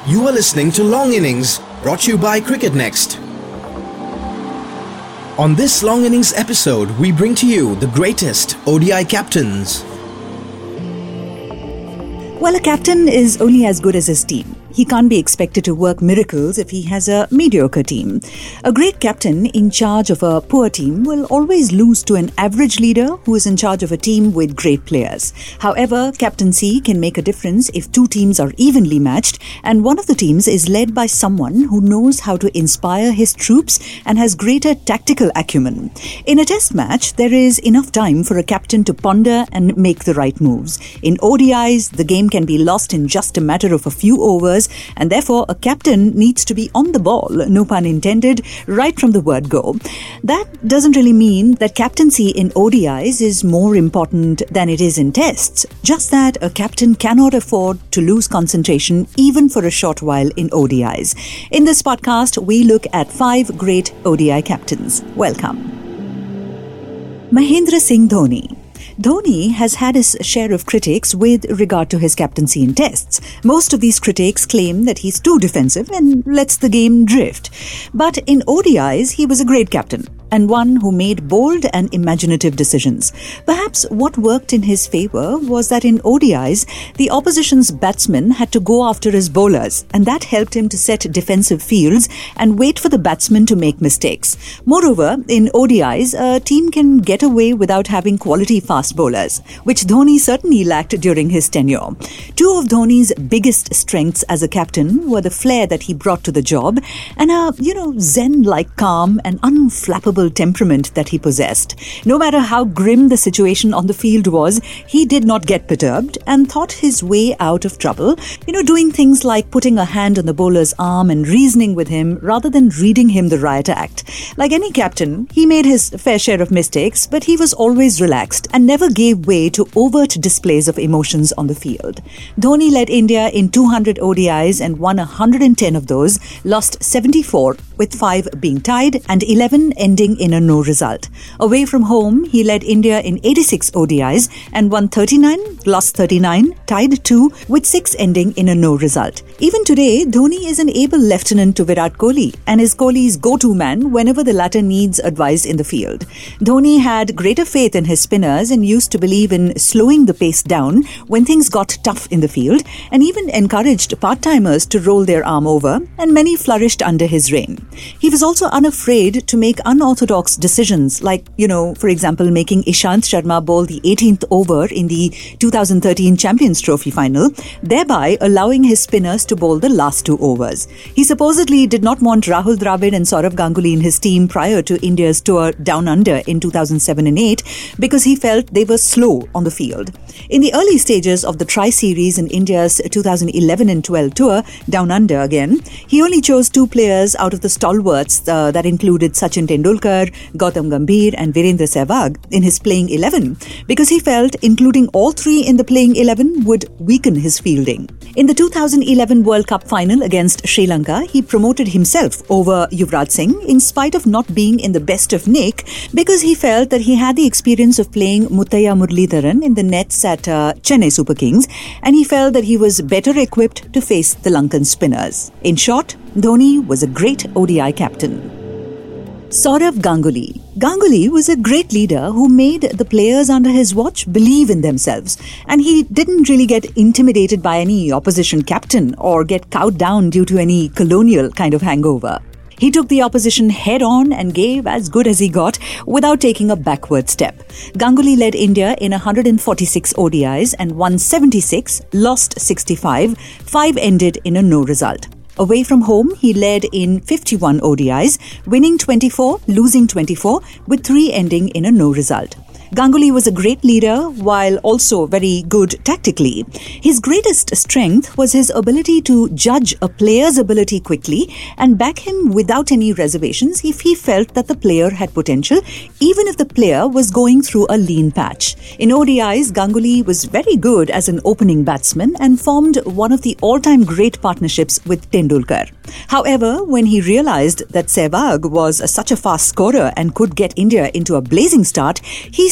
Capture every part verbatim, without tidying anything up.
You are listening to Long Innings, brought to you by Cricket Next. On this Long Innings episode, we bring to you the greatest O D I captains. Well, a captain is only as good as his team. He can't be expected to work miracles if he has a mediocre team. A great captain in charge of a poor team will always lose to an average leader who is in charge of a team with great players. However, captaincy can make a difference if two teams are evenly matched and one of the teams is led by someone who knows how to inspire his troops and has greater tactical acumen. In a test match, there is enough time for a captain to ponder and make the right moves. In O D Is, the game can be lost in just a matter of a few overs, and therefore a captain needs to be on the ball, no pun intended, right from the word go. That doesn't really mean that captaincy in O D Is is more important than it is in tests, just that a captain cannot afford to lose concentration even for a short while in O D Is. In this podcast, we look at five great O D I captains. Welcome. Mahendra Singh Dhoni. Dhoni has had his share of critics with regard to his captaincy in tests. Most of these critics claim that he's too defensive and lets the game drift. But in O D Is, he was a great captain and one who made bold and imaginative decisions. Perhaps what worked in his favour was that in O D Is, the opposition's batsmen had to go after his bowlers, and that helped him to set defensive fields and wait for the batsmen to make mistakes. Moreover, in O D Is, a team can get away without having quality fast bowlers, which Dhoni certainly lacked during his tenure. Two of Dhoni's biggest strengths as a captain were the flair that he brought to the job and a, you know, zen-like calm and unflappable temperament that he possessed. No matter how grim the situation on the field was, he did not get perturbed and thought his way out of trouble, you know, doing things like putting a hand on the bowler's arm and reasoning with him rather than reading him the riot act. Like any captain, he made his fair share of mistakes, but he was always relaxed and never gave way to overt displays of emotions on the field. Dhoni led India in two hundred O D Is and won one hundred ten of those, lost seventy-four, with five being tied and eleven ending in a no result. Away from home, he led India in eighty-six O D Is and won thirty-nine, lost thirty-nine, tied two, with six ending in a no result. Even today, Dhoni is an able lieutenant to Virat Kohli and is Kohli's go-to man whenever the latter needs advice in the field. Dhoni had greater faith in his spinners and used to believe in slowing the pace down when things got tough in the field, and even encouraged part-timers to roll their arm over, and many flourished under his reign. He was also unafraid to make unorthodox decisions, like, you know, for example, making Ishant Sharma bowl the eighteenth over in the two thousand thirteen Champions Trophy final, thereby allowing his spinners to bowl the last two overs. He supposedly did not want Rahul Dravid and Saurav Ganguly in his team prior to India's tour down under in two thousand seven and eight because he felt they were slow on the field. In the early stages of the Tri-Series in India's two thousand eleven and twelve tour, down under again, he only chose two players out of the stalwarts uh, that included Sachin Tendulkar, Gautam Gambhir and Virendra Sehwag in his playing eleven because he felt including all three in the playing eleven would weaken his fielding. In the two thousand eleven World Cup final against Sri Lanka, he promoted himself over Yuvraj Singh in spite of not being in the best of nick because he felt that he had the experience of playing Muthaiya Muralidharan in the nets at uh, Chennai Super Kings, and he felt that he was better equipped to face the Lankan spinners. In short, Dhoni was a great O D I captain. Saurav Ganguly. Ganguly was a great leader who made the players under his watch believe in themselves, and he didn't really get intimidated by any opposition captain or get cowed down due to any colonial kind of hangover. He took the opposition head on and gave as good as he got without taking a backward step. Ganguly led India in one hundred forty-six O D Is and won seventy-six, lost sixty-five, five ended in a no result. Away from home, he led in fifty-one O D Is, winning twenty-four, losing twenty-four, with three ending in a no result. Ganguly was a great leader while also very good tactically. His greatest strength was his ability to judge a player's ability quickly and back him without any reservations if he felt that the player had potential, even if the player was going through a lean patch. In O D Is, Ganguly was very good as an opening batsman and formed one of the all-time great partnerships with Tendulkar. However, when he realized that Sehwag was such a fast scorer and could get India into a blazing start, he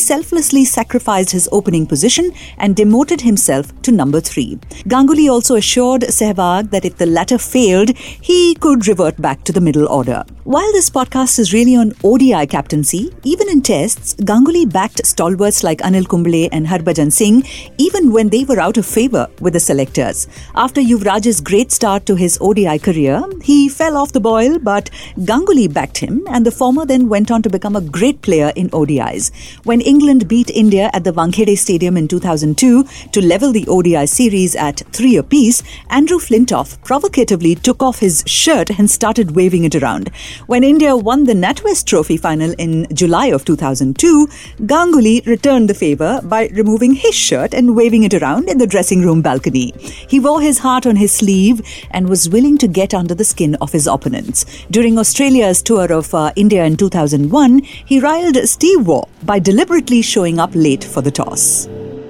selflessly sacrificed his opening position and demoted himself to number three. Ganguly also assured Sehwag that if the latter failed, he could revert back to the middle order. While this podcast is really on O D I captaincy, even in tests, Ganguly backed stalwarts like Anil Kumble and Harbhajan Singh even when they were out of favour with the selectors. After Yuvraj's great start to his O D I career, he fell off the boil, but Ganguly backed him, and the former then went on to become a great player in O D Is. When England beat India at the Wankhede Stadium in two thousand two to level the O D I series at three apiece, Andrew Flintoff provocatively took off his shirt and started waving it around. When India won the NatWest Trophy final in July of two thousand two, Ganguly returned the favour by removing his shirt and waving it around in the dressing room balcony. He wore his heart on his sleeve and was willing to get under the skin of his opponents. During Australia's tour of uh, India in two thousand one, he riled Steve Waugh by deliberately showing up late for the toss.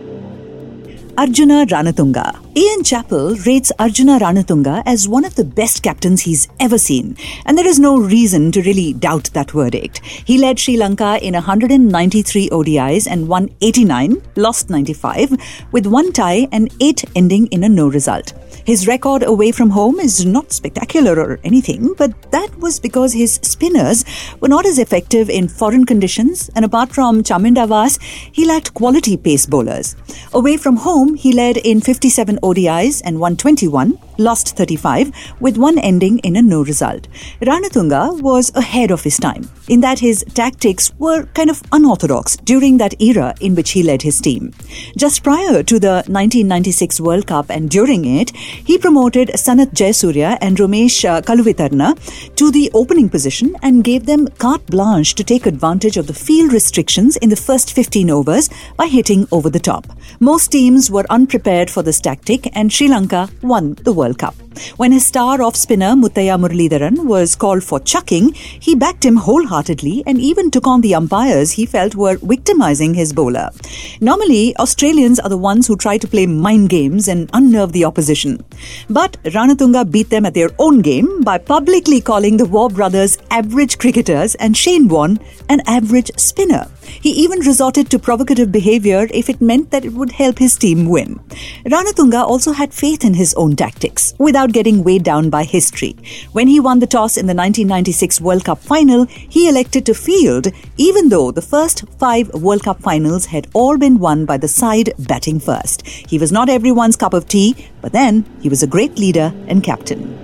Arjuna Ranatunga. Ian Chappell rates Arjuna Ranatunga as one of the best captains he's ever seen, and there is no reason to really doubt that verdict. He led Sri Lanka in one hundred ninety-three O D Is and won eighty-nine, lost ninety-five, with one tie and eight ending in a no result. His record away from home is not spectacular or anything, but that was because his spinners were not as effective in foreign conditions, and apart from Chaminda Vaas, he lacked quality pace bowlers. Away from home, he led in fifty-seven O D Is and won twenty-one, lost thirty-five, with one ending in a no result. Ranatunga was ahead of his time, in that his tactics were kind of unorthodox during that era in which he led his team. Just prior to the nineteen ninety-six World Cup and during it, he promoted Sanath Jayasuriya and Romesh uh, Kaluvitarna to the opening position and gave them carte blanche to take advantage of the field restrictions in the first fifteen overs by hitting over the top. Most teams were unprepared for this tactic, and Sri Lanka won the World Cup. When his star off-spinner Muthaiya Muralidharan was called for chucking, he backed him wholeheartedly and even took on the umpires he felt were victimizing his bowler. Normally, Australians are the ones who try to play mind games and unnerve the opposition. But Ranatunga beat them at their own game by publicly calling the Waugh brothers average cricketers and Shane Warne an average spinner. He even resorted to provocative behaviour if it meant that it would help his team win. Ranatunga also had faith in his own tactics, without getting weighed down by history. When he won the toss in the nineteen ninety-six World Cup final, he elected to field, even though the first five World Cup finals had all been won by the side batting first. He was not everyone's cup of tea, but then he was a great leader and captain.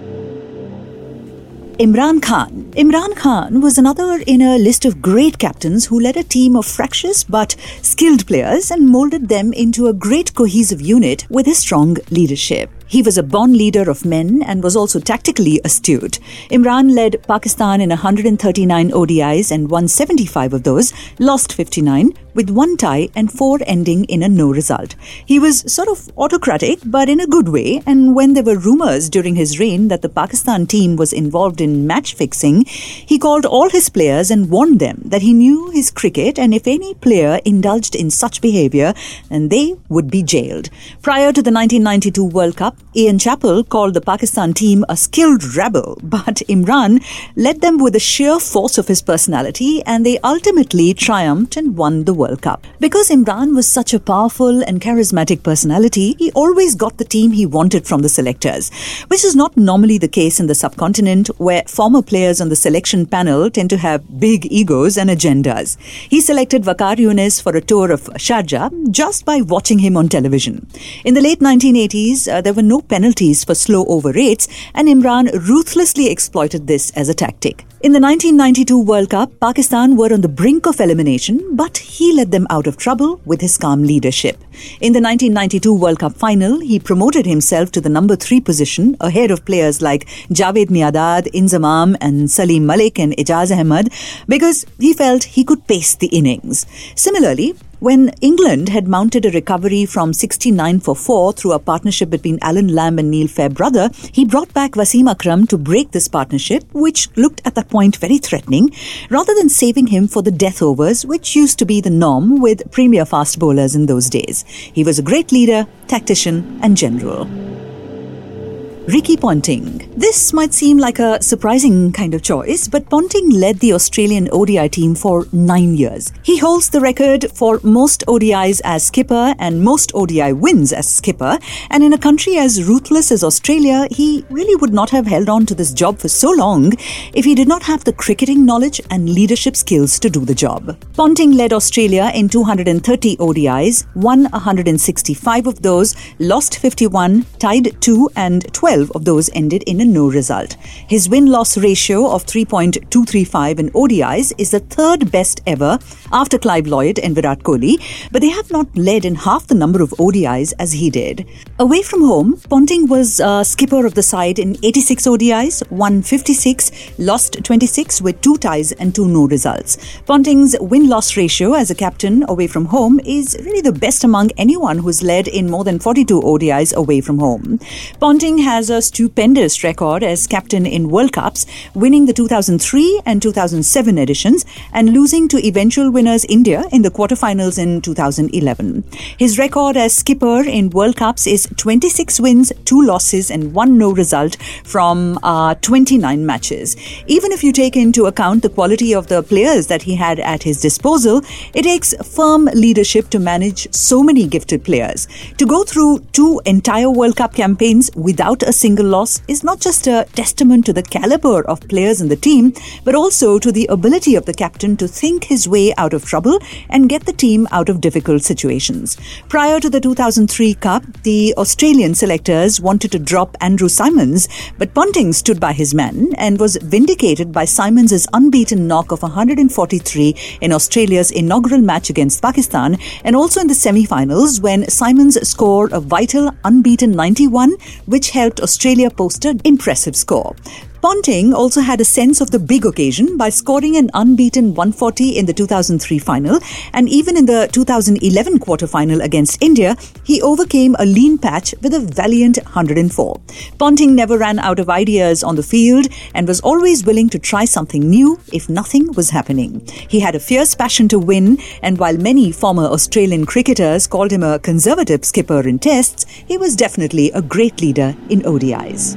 Imran Khan. Imran Khan was another in a list of great captains who led a team of fractious but skilled players and molded them into a great cohesive unit with his strong leadership. He was a born leader of men and was also tactically astute. Imran led Pakistan in one hundred thirty-nine O D Is and won seventy-five of those, lost fifty-nine, with one tie and four ending in a no result. He was sort of autocratic, but in a good way, and when there were rumours during his reign that the Pakistan team was involved in match fixing, he called all his players and warned them that he knew his cricket, and if any player indulged in such behaviour, then they would be jailed. Prior to the nineteen ninety-two World Cup, Ian Chappell called the Pakistan team a skilled rebel, but Imran led them with the sheer force of his personality, and they ultimately triumphed and won the World Cup. Because Imran was such a powerful and charismatic personality, he always got the team he wanted from the selectors, which is not normally the case in the subcontinent, where former players on the selection panel tend to have big egos and agendas. He selected Waqar Younis for a tour of Sharjah just by watching him on television. In the late nineteen eighties, uh, there were no penalties for slow over rates, and Imran ruthlessly exploited this as a tactic. In the nineteen ninety-two World Cup, Pakistan were on the brink of elimination, but he led them out of trouble with his calm leadership. In the nineteen ninety-two World Cup final, he promoted himself to the number three position ahead of players like Javed Miandad, Inzamam and Salim Malik and Ijaz Ahmed because he felt he could pace the innings. Similarly, when England had mounted a recovery from sixty-nine for four through a partnership between Alan Lamb and Neil Fairbrother, he brought back Wasim Akram to break this partnership, which looked at that point very threatening, rather than saving him for the death overs, which used to be the norm with premier fast bowlers in those days. He was a great leader, tactician and general. Ricky Ponting. This might seem like a surprising kind of choice, but Ponting led the Australian O D I team for nine years. He holds the record for most O D Is as skipper and most O D I wins as skipper, and in a country as ruthless as Australia, he really would not have held on to this job for so long if he did not have the cricketing knowledge and leadership skills to do the job. Ponting led Australia in two hundred thirty O D Is, won one hundred sixty-five of those, lost fifty-one, tied two, and twelve of those ended in a no result. His win-loss ratio of three point two three five in O D Is is the third best ever after Clive Lloyd and Virat Kohli, but they have not led in half the number of O D Is as he did. Away from home, Ponting was uh, skipper of the side in eighty-six O D Is, won fifty-six, lost twenty-six with two ties and two no results. Ponting's win-loss ratio as a captain away from home is really the best among anyone who's led in more than forty-two O D Is away from home. Ponting has a stupendous record as captain in World Cups, winning the two thousand three and two thousand seven editions and losing to eventual winners India in the quarterfinals in two thousand eleven. His record as skipper in World Cups is twenty-six wins, two losses and one no result from uh, twenty-nine matches. Even if you take into account the quality of the players that he had at his disposal, it takes firm leadership to manage so many gifted players. To go through two entire World Cup campaigns without a single loss is not just a testament to the caliber of players in the team, but also to the ability of the captain to think his way out of trouble and get the team out of difficult situations. Prior to the two thousand three Cup, the Australian selectors wanted to drop Andrew Symonds, but Ponting stood by his man and was vindicated by Symonds' unbeaten knock of one hundred forty-three in Australia's inaugural match against Pakistan, and also in the semi-finals when Symonds scored a vital unbeaten ninety-one, which helped Australia post an impressive score. Ponting also had a sense of the big occasion by scoring an unbeaten one forty in the two thousand three final, and even in the two thousand eleven quarter-final against India, he overcame a lean patch with a valiant one hundred four. Ponting never ran out of ideas on the field and was always willing to try something new if nothing was happening. He had a fierce passion to win, and while many former Australian cricketers called him a conservative skipper in tests, he was definitely a great leader in O D Is.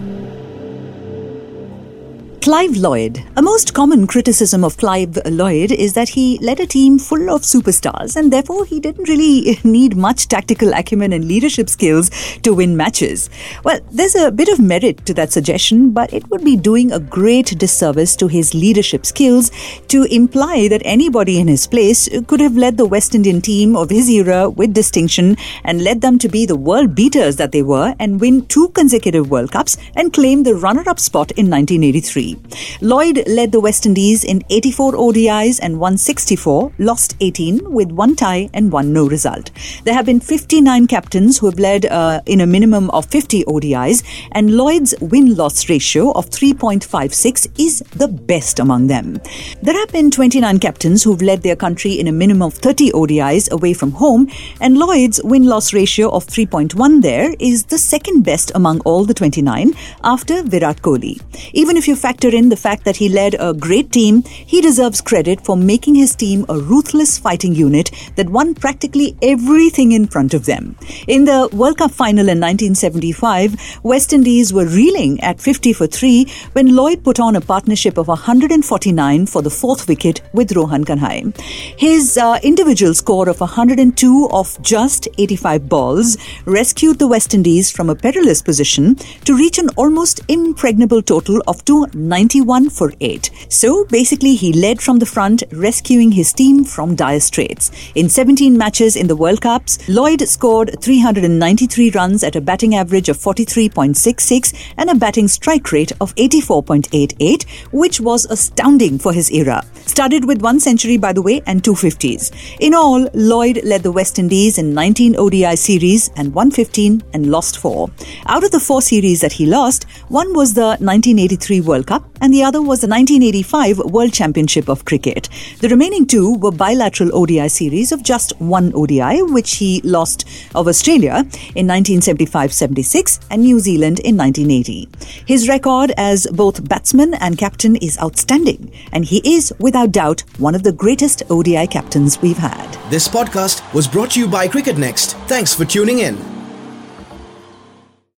Clive Lloyd. A most common criticism of Clive Lloyd is that he led a team full of superstars and therefore he didn't really need much tactical acumen and leadership skills to win matches. Well, there's a bit of merit to that suggestion, but it would be doing a great disservice to his leadership skills to imply that anybody in his place could have led the West Indian team of his era with distinction and led them to be the world beaters that they were and win two consecutive World Cups and claim the runner-up spot in nineteen eighty-three. Lloyd led the West Indies in eighty-four O D Is and won sixty-four, lost eighteen with one tie and one no result. There have been fifty-nine captains who have led uh, in a minimum of fifty O D Is, and Lloyd's win-loss ratio of three point five six is the best among them. There have been twenty-nine captains who've led their country in a minimum of thirty O D Is away from home, and Lloyd's win-loss ratio of three point one there is the second best among all the twenty-nine after Virat Kohli. Even if you factor in the fact that he led a great team, he deserves credit for making his team a ruthless fighting unit that won practically everything in front of them. In the World Cup final in nineteen seventy-five, West Indies were reeling at fifty for three when Lloyd put on a partnership of one hundred forty-nine for the fourth wicket with Rohan Kanhai. His uh, individual score of one hundred two off just eighty-five balls rescued the West Indies from a perilous position to reach an almost impregnable total of two hundred ninety-one for eight. So basically he led from the front, rescuing his team from dire straits. In seventeen matches in the World Cups, Lloyd scored three hundred ninety-three runs at a batting average of forty-three point six six and a batting strike rate of eighty-four point eight eight, which was astounding for his era. Studded with one century, by the way, and two fifties. In all, Lloyd led the West Indies in nineteen O D I series and won fifteen and lost four. Out of the four series that he lost, one was the nineteen eighty-three World Cup and the other was the nineteen eighty-five World Championship of Cricket. The remaining two were bilateral O D I series of just one O D I, which he lost of Australia in nineteen seventy-five seventy-six and New Zealand in nineteen eighty. His record as both batsman and captain is outstanding, and he is, without doubt, one of the greatest O D I captains we've had. This podcast was brought to you by Cricket Next. Thanks for tuning in.